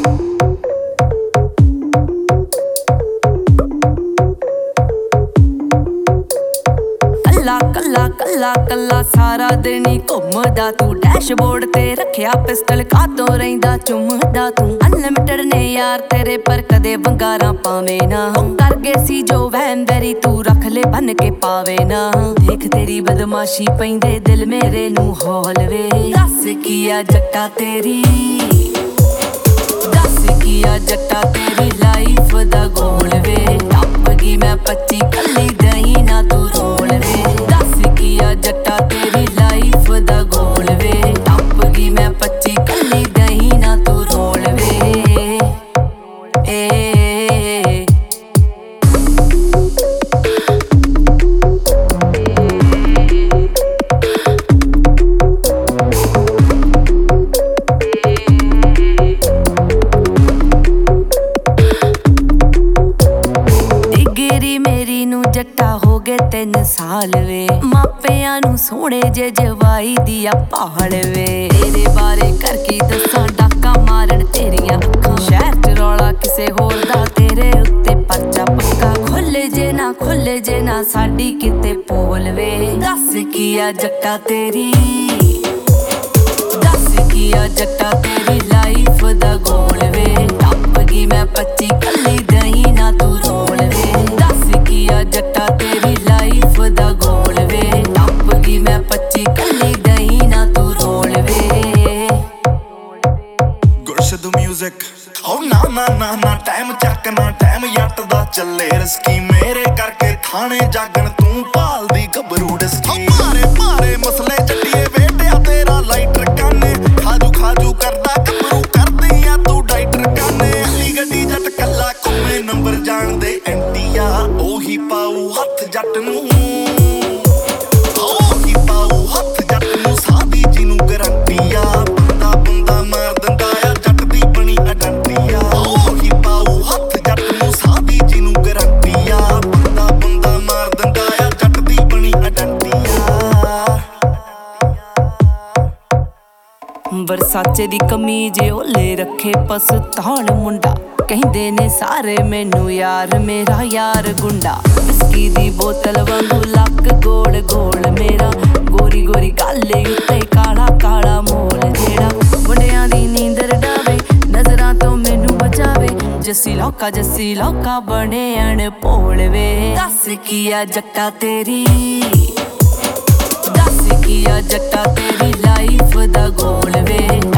कल्ला कल्ला कल्ला कल्ला सारा दिन ही घुमदा तू डैशबोर्ड ते रखिया पिस्टल कातों रहिंदा चुमदा तू अनलिमिटेड ने यार तेरे पर कदे बंगारा पावे ना कर गए सी जो वहम वेरी तू रख ले बन के पावे ना देख तेरी बदमाशी पैंदे दिल मेरे नू हौल वे दस किया जट्टा तेरी दस किया जट्टा तेरी लाइफ दा गोल वे टप गई मैं 25 कल्ली दही ना तू रोल वे दस किया जट्टा तेरी लाइफ दा गोल वे टप गई मैं 25 कल्ली दही ना तू रोल वे मेरी नू जट्टा हो गए 3 साल वे मापियां नू सोहणे जे जवाई दिया पहाड़ वे तेरे बारे कर की दसां डाका मारन तेरियां अखां शहर च रौला किसे होर दा तेरे उत्ते परचा पक्का खुले जे ना साडी किते पोल वे दस किया जट्टा तेरी दस किया जट्टा तेरी लाइफ दा गोल वे टप गई मैं 25 कल्ली दही ना तू रोल वे दस किया जट्टा तेरी लाइफ दा गोल वे टप गई मैं 25 कल्ली दही ना तू रोल वे गुरशद म्यूजिक ओ ना ना ना ना टाइम चक ना टाइम जट दा चले रिस्की मेरे करके थाने जागण तू भाल दी गबरू डिस्की मारे मारे मसले जट्टिए बेटिया तेरा लाइटर काने खाजू करदा गबरू करदियां तू डाइटर काने अली गड्डी जट कल्ला घुमे नंबर जान दे एंटिया ओही पाऊ हथ जट नू ओही पाऊ हथ जट नू सादी जी नू गारंटिया बंदा बंदा मार दिंदा आ जट दी बनी आइडेंटिया ओही पाऊ हथ जट नू सादी जी नू गारंटिया बंदा बंदा मार दिंदा आ जट दी बनी आइडेंटिया बरसाचे दी कमीज ओले रखे पसताल मुंडा कहंदे ने सारे मैनू यार मेरा यार गुंडा विस्की दी बोतल वांगू लक गोल गोल मेरा गोरी गोरी गाले उत्ते काला काला मोल जेड़ा मुंडियां दी नींदर डावे नजरां तो मैनू बचावे जस्सी लौका बने अनभोल वे दस किया जट्टा तेरी दस किया जट्टा तेरी लाइफ दा गोल वे